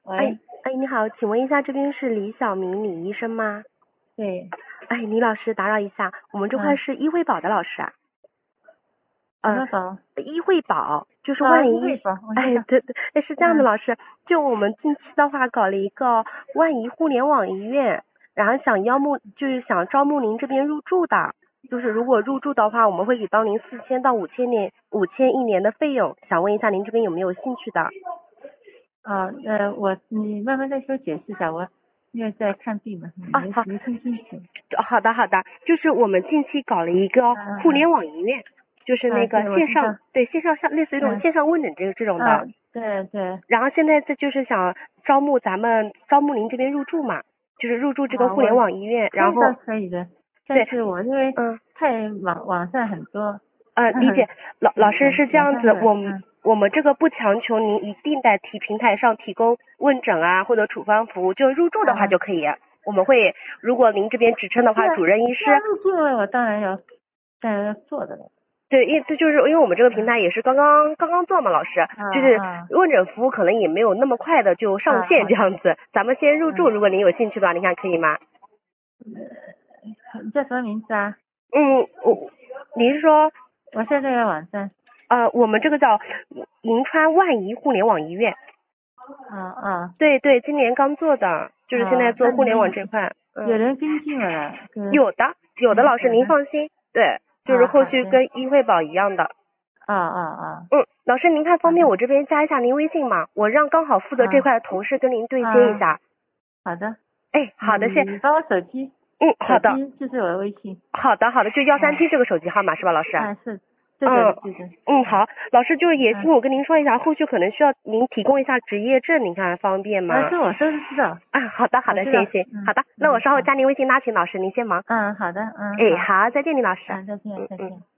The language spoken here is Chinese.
喂， 你好，请问一下，这边是李小明李医生吗？ 对， 李老师，打扰一下，我们这块嗯， 是医惠宝的老师啊。呃， 什么宝？ 医惠宝就是啊， 万一， 医惠宝，我知道。 对对，是这样的， 嗯， 老师，就我们近期的话搞了一个万一互联网医院，然后想招募您这边入住的，就是如果入住的话，我们会给到您4000到5000一年的费用，想问一下您这边有没有兴趣的？ 你慢慢再说解释一下，我因为在看病嘛， 好， 没听清楚。 好的好的，就是我们近期搞了一个互联网医院，就是那个对，我线上， 知道。 对，线上像类似于这种嗯， 线上问诊这种的。 对对。 然后现在就是想招募您这边入住嘛，就是入住这个互联我网医院， 可以倒然后可以的，但对， 是我因为嗯太网上很多。 理解，老师是这样子， 网上的。 我们这个不强求您一定在平台上提供问诊啊或者处方服务，就入住的话就可以。我们会，如果您这边指称的话，主任医师。 入住了，我当然要做的了。 对，因为我们这个平台也是刚刚做嘛，老师，就是问诊服务可能也没有那么快的就上线这样子，咱们先入住，如果您有兴趣的话，您看可以吗？ 你叫什么名字啊？ 你是说？ 我现在这个网站。 我们这个叫银川万怡互联网医院。对对，今年刚做的，就是现在做互联网这块。 有人跟进了了。 有的老师您放心，对，就是后续跟医惠宝一样的。老师您看方便我这边加一下您微信吗？我让刚好负责这块的同事跟您对接一下。 好的。 好的， 你帮我手机。 好的。 手机就是我的微信。 好的，就137这个手机号码是吧，老师？ 是。对的。 好，老师就是也请我跟您说一下，后续可能需要您提供一下执业证，您看方便吗？ 这我都知道。 好的，行，好的，那我稍后加您微信拉群，老师您先忙。 好的。 好，再见，李老师。 再见。